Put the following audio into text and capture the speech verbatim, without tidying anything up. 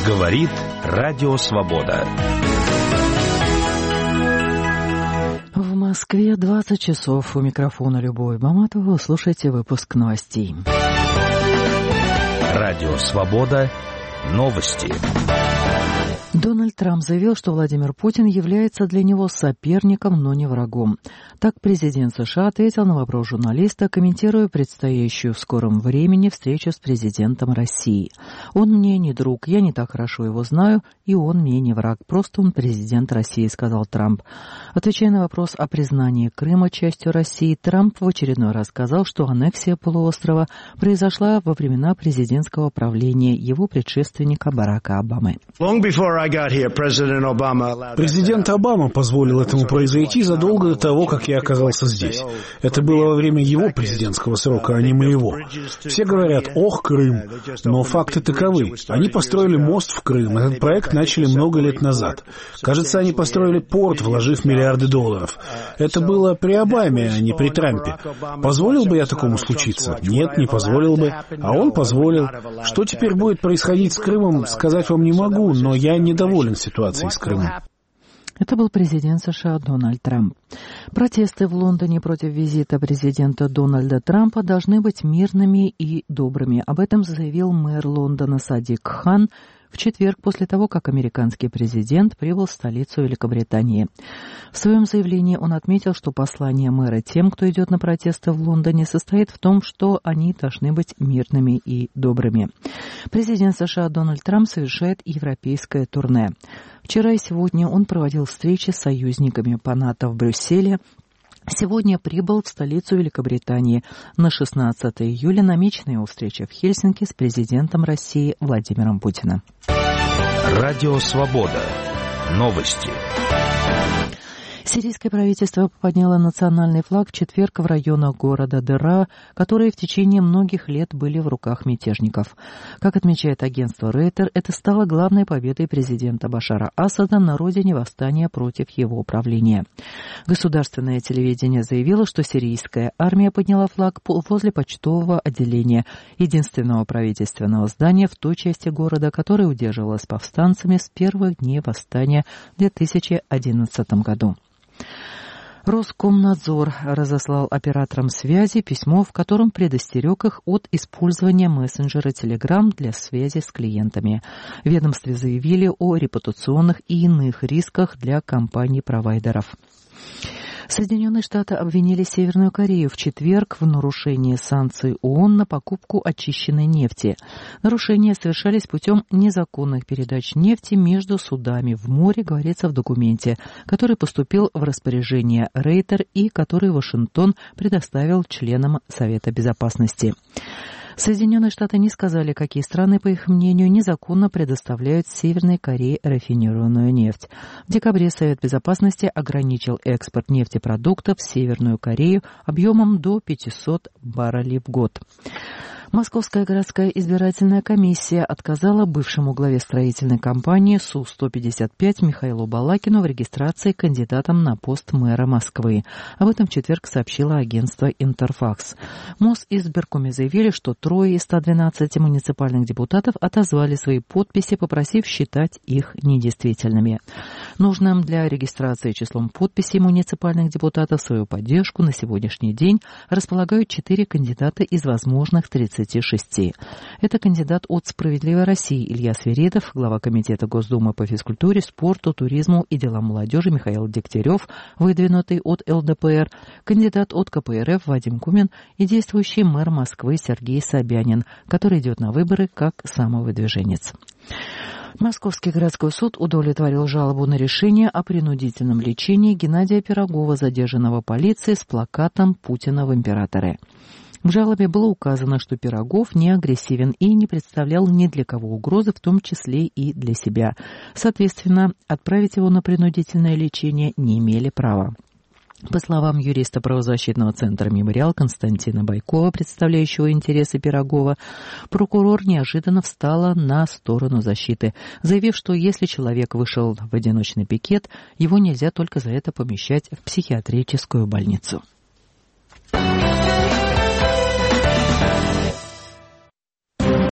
Говорит Радио Свобода. В Москве двадцать часов. У микрофона Любовь Маматова. Вы слушаете выпуск новостей. Радио Свобода. Новости. Дональд Трамп заявил, что Владимир Путин является для него соперником, но не врагом. Так президент США ответил на вопрос журналиста, комментируя предстоящую в скором времени встречу с президентом России. «Он мне не друг, я не так хорошо его знаю, и он мне не враг. Просто он президент России», — сказал Трамп. Отвечая на вопрос о признании Крыма частью России, Трамп в очередной раз сказал, что аннексия полуострова произошла во времена президентского правления его предшественника Барака Обамы. Президент Обама позволил этому произойти задолго до того, как я оказался здесь. Это было во время его президентского срока, а не моего. Все говорят: «Ох, Крым!» Но факты таковы. Они построили мост в Крым. Этот проект начали много лет назад. Кажется, они построили порт, вложив миллиарды долларов. Это было при Обаме, а не при Трампе. Позволил бы я такому случиться? Нет, не позволил бы. А он позволил. Что теперь будет происходить с Крымом, сказать вам не могу, но я недоволен ситуацией с Крымом. Это был президент США Дональд Трамп. Протесты в Лондоне против визита президента Дональда Трампа должны быть мирными и добрыми. Об этом заявил мэр Лондона Садик Хан в четверг после того, как американский президент прибыл в столицу Великобритании. В своем заявлении он отметил, что послание мэра тем, кто идет на протесты в Лондоне, состоит в том, что они должны быть мирными и добрыми. Президент США Дональд Трамп совершает европейское турне. Вчера и сегодня он проводил встречи с союзниками по НАТО в Брюсселе. Сегодня прибыл в столицу Великобритании. На шестнадцатое июля намечена его встреча в Хельсинки с президентом России Владимиром Путиным. Радио Свобода. Новости. Сирийское правительство подняло национальный флаг в четверг в районах города Дера, которые в течение многих лет были в руках мятежников. Как отмечает агентство Рейтер, это стало главной победой президента Башара Асада на родине восстания против его правления. Государственное телевидение заявило, что сирийская армия подняла флаг возле почтового отделения, единственного правительственного здания в той части города, которая удерживалась повстанцами с первых дней восстания в две тысячи одиннадцатом году. Роскомнадзор разослал операторам связи письмо, в котором предостерег их от использования мессенджера Telegram для связи с клиентами. В ведомстве заявили о репутационных и иных рисках для компаний-провайдеров. Соединенные Штаты обвинили Северную Корею в четверг в нарушении санкций ООН на покупку очищенной нефти. Нарушения совершались путем незаконных передач нефти между судами в море, говорится в документе, который поступил в распоряжение Рейтер и который Вашингтон предоставил членам Совета Безопасности. Соединенные Штаты не сказали, какие страны, по их мнению, незаконно предоставляют Северной Корее рафинированную нефть. В декабре Совет Безопасности ограничил экспорт нефтепродуктов в Северную Корею объемом до пятисот баррелей в год. Московская городская избирательная комиссия отказала бывшему главе строительной компании Су сто пятьдесят пять Михаилу Балакину в регистрации кандидатом на пост мэра Москвы. Об этом в четверг сообщило агентство «Интерфакс». В Мосизбиркоме заявили, что трое из ста двенадцати муниципальных депутатов отозвали свои подписи, попросив считать их недействительными. Нужным для регистрации числом подписей муниципальных депутатов свою поддержку на сегодняшний день располагают четыре кандидата из возможных тридцати шести. Это кандидат от «Справедливой России» Илья Свиридов, глава Комитета Госдумы по физкультуре, спорту, туризму и делам молодежи Михаил Дегтярев, выдвинутый от эл дэ пэ эр, кандидат от ка пэ эр эф Вадим Кумен и действующий мэр Москвы Сергей Собянин, который идет на выборы как самовыдвиженец. Московский городской суд удовлетворил жалобу на решение о принудительном лечении Геннадия Пирогова, задержанного полицией с плакатом «Путина в императоры». В жалобе было указано, что Пирогов не агрессивен и не представлял ни для кого угрозы, в том числе и для себя. Соответственно, отправить его на принудительное лечение не имели права. По словам юриста правозащитного центра «Мемориал» Константина Байкова, представляющего интересы Пирогова, прокурор неожиданно встала на сторону защиты, заявив, что если человек вышел в одиночный пикет, его нельзя только за это помещать в психиатрическую больницу.